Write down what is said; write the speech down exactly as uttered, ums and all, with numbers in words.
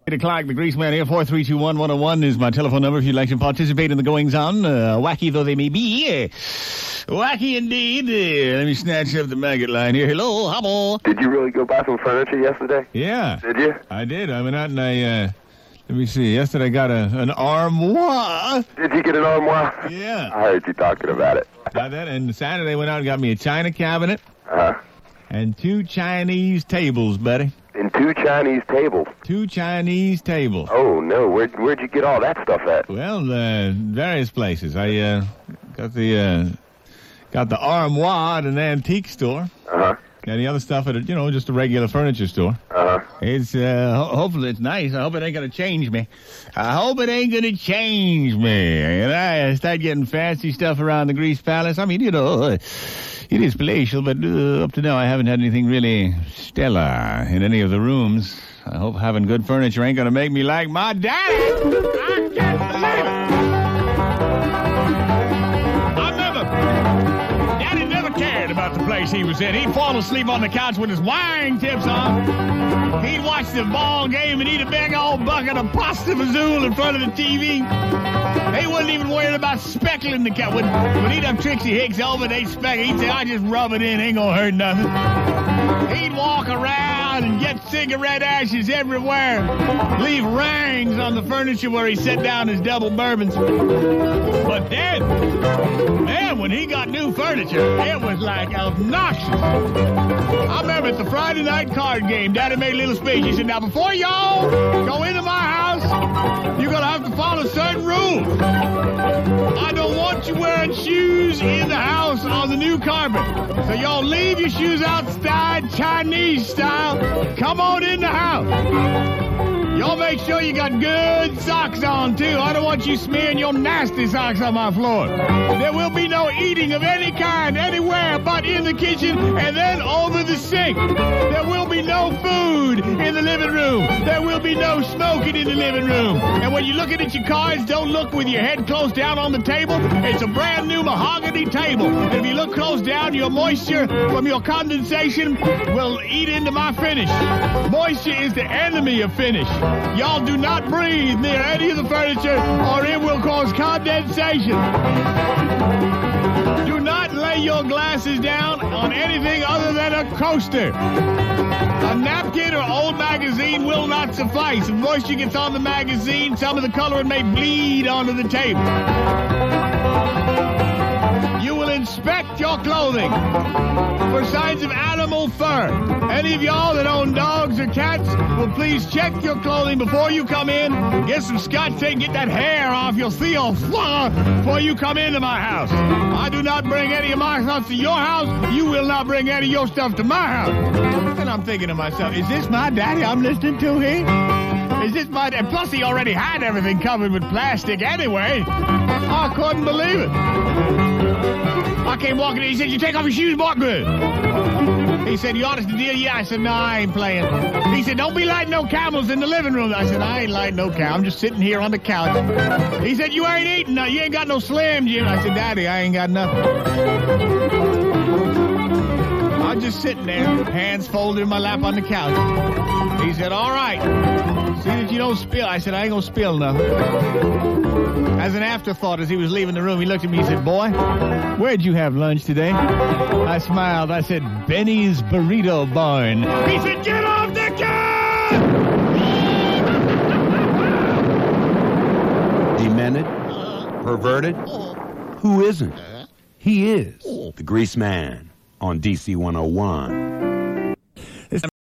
eight o'clock, the Greaseman here. four three two one, one oh one is my telephone number if you'd like to participate in the goings-on, uh, wacky though they may be. Uh, wacky indeed. Uh, let me snatch up the maggot line here. Hello, hobble. Did you really go buy some furniture yesterday? Yeah. Did you? I did. I went out and I, uh, let me see. Yesterday I got a, an armoire. Did you get an armoire? Yeah. I heard you talking about it. Got that. And Saturday I went out and got me a china cabinet. Uh-huh. And two Chinese tables, buddy. And two Chinese tables. Two Chinese tables. Oh, no. Where, where'd you get all that stuff at? Well, uh, various places. I uh, got the uh, got the armoire at an antique store. Uh-huh. And the other stuff at, a, you know, just a regular furniture store. Uh-huh. It's, uh, ho- hopefully it's nice. I hope it ain't going to change me. I hope it ain't going to change me. And I start getting fancy stuff around the Grease Palace. I mean, you know, uh, it is palatial, but uh, up to now I haven't had anything really stellar in any of the rooms. I hope having good furniture ain't going to make me like my daddy. I can't believe it. About the place he was in. He'd fall asleep on the couch with his wine tips on. He'd watch the ball game and eat a big old bucket of pasta fazool in front of the T V. He wasn't even worried about speckling the couch. When, when he'd have Trixie Hicks over, they'd speckle. He'd say, I just rub it in, ain't gonna hurt nothing. He'd walk around and get cigarette ashes everywhere. Leave rings on the furniture where he set down his double bourbons. But then, man, when he got new furniture, it was like obnoxious. I remember at the Friday night card game, Daddy made a little speech. He said, now before y'all go into my house, you're going to have to follow certain rules. I don't want you wearing shoes in the house on the new carpet. So y'all leave your shoes outside, Chinese style. Come on in the house. Y'all make sure you got good socks on, too. I don't want you smearing your nasty socks on my floor. There will be no eating of any kind anywhere but in the kitchen and then over the sink. There will be no food in the living room. There will be no smoking in the living room. And when you're looking at your cards, don't look with your head close down on the table. It's a brand new mahogany table. And if you look close down, your moisture from your condensation will eat into my finish. Moisture is the enemy of finish. Y'all do not breathe near any of the furniture or it will cause condensation. Do not lay your glasses down on anything other than a coaster. A napkin or old magazine will not suffice. If moisture gets on the magazine, some of the coloring may bleed onto the table. You will inspect your clothing for signs of animal fur. Any of y'all that own dogs or cats will please check your clothing before you come in. Get some Scotch tape, get that hair off your seal before you come into my house. I do not bring any of my stuff to your house. You will not bring any of your stuff to my house. And I'm thinking to myself, is this my daddy I'm listening to here? Is this my dad? Plus, he already had everything covered with plastic anyway. I couldn't believe it. I came walking in. He said, you take off your shoes, boy, good. He said, you honest to deal? Yeah. I said, no, I ain't playing. He said, don't be lighting no camels in the living room. I said, I ain't lighting no cow. I'm just sitting here on the couch. He said, you ain't eating. No, you ain't got no Slim Jim. I said, Daddy, I ain't got nothing. I'm just sitting there, hands folded in my lap on the couch. He said, all right. See that you don't spill. I said, I ain't gonna spill nothing. As an afterthought, as he was leaving the room, he looked at me and said, boy, where'd you have lunch today? I smiled. I said, Benny's Burrito Barn. He said, get off the couch! Demented? Perverted? Who isn't? He is the Greaseman on D C one oh one.